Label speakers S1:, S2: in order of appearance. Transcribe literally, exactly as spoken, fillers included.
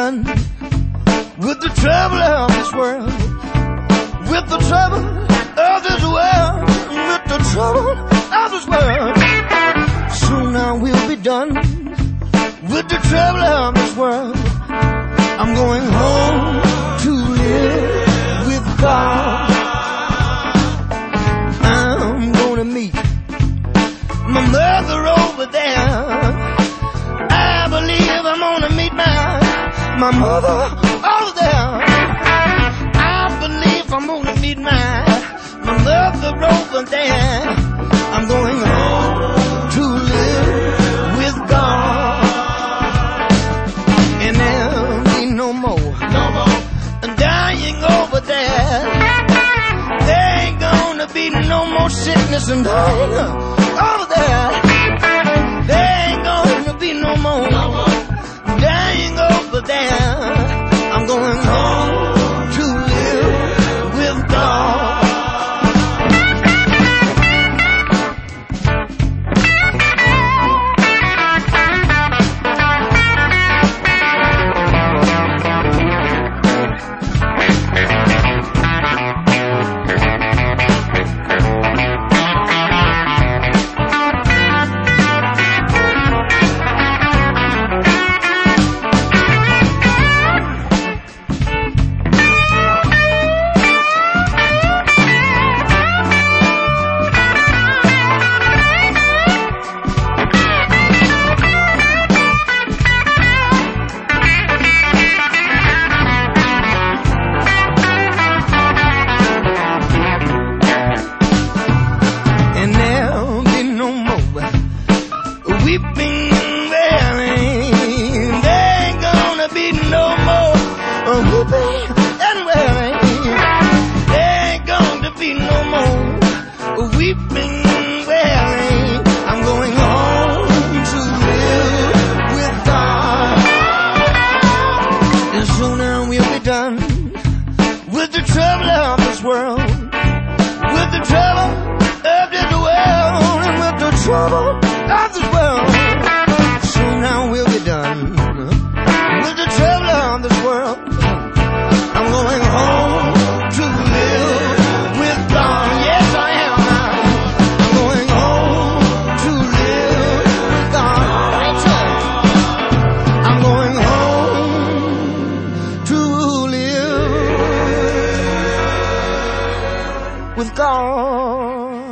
S1: done with the trouble of this world, with the trouble of this world, with the trouble of this world. Soon I will be done with the trouble of this world. I'm going home to live with God. I'm gonna meet my mother over there. I believe I'm gonna meet my my mother over there. I believe I'm gonna meet my my mother over there. I'm going home to live with God. And there'll be no more, no more dying over there. There ain't gonna be no more sickness and dying over there. There ain't gonna be no more, no more dying over there. I'm going home to live with God. With God.